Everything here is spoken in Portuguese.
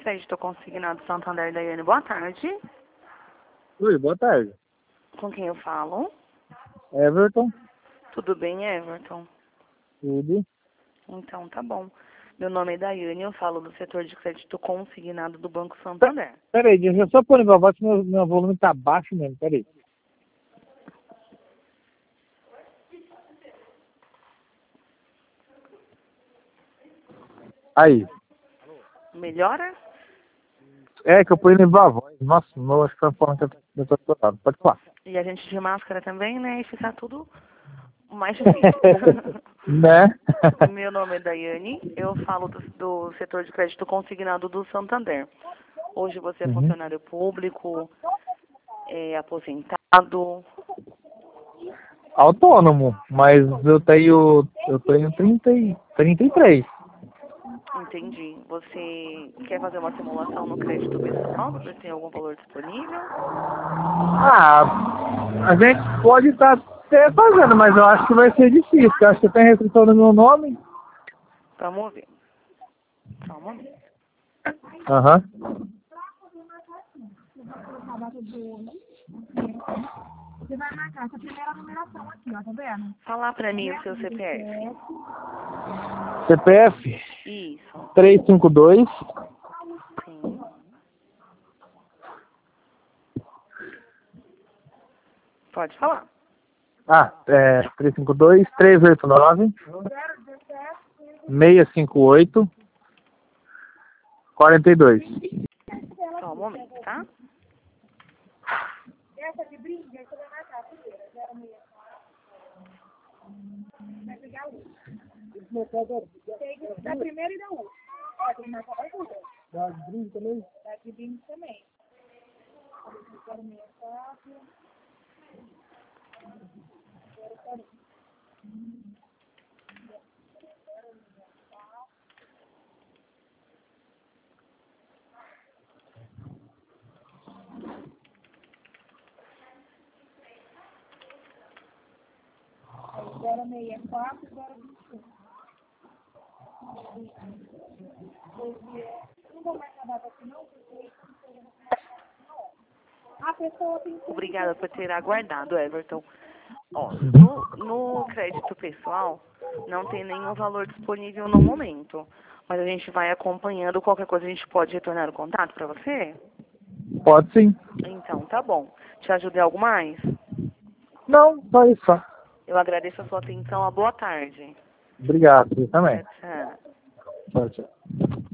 Crédito Consignado Santander, Daiane. Boa tarde. Oi, boa tarde. Com quem eu falo? Everton, Tudo bem, Everton? tudo. Então, tá bom. Meu nome é Daiane, eu falo do setor de crédito consignado do Banco Santander. Peraí, deixa eu só pôr em voz que meu volume tá baixo mesmo, peraí. Aí, Melhora? é que eu ponho em voz. Nossa, não, acho que tá falando que eu tô estourado. Pode falar. E a gente de máscara também, né? E fica tudo mais difícil. Né? Meu nome é Daiane, eu falo do setor de crédito consignado do Santander. Hoje você é Uhum. funcionário público, é aposentado. Autônomo, mas eu tenho 33. Entendi. Você quer fazer uma simulação no crédito pessoal? Você tem algum valor disponível? Ah, a gente pode estar até fazendo, mas eu acho que vai ser difícil. Eu acho que tem restrição no meu nome. Vamos ver. Só um momento. Aham. Você vai marcar essa primeira numeração aqui, ó, tá vendo? Falar pra mim o seu CPF. CPF Isso. 352 Sim. Pode falar. 352 389 658 42. Só um momento, tá? Essa de brinde, aí você vai marcar a primeira, 06. Vai pegar o Tem da primeira e da última. Vai ter que marcar as duas. Da de brinde também? Da de brinde também. 064. Aí 064 e 021. Não vou marcar a data aqui não, porque a pessoa tem que... Obrigada por ter aguardado, Everton. Ó, no crédito pessoal, não tem nenhum valor disponível no momento. Mas a gente vai acompanhando. Qualquer coisa a gente pode retornar o contato pra você? Pode sim. Então, tá bom. Te ajudei algo mais? Não, só isso. Só. Eu agradeço a sua atenção. Uma boa tarde. Obrigado, você também. Tchau, tchau. Tchau, tchau.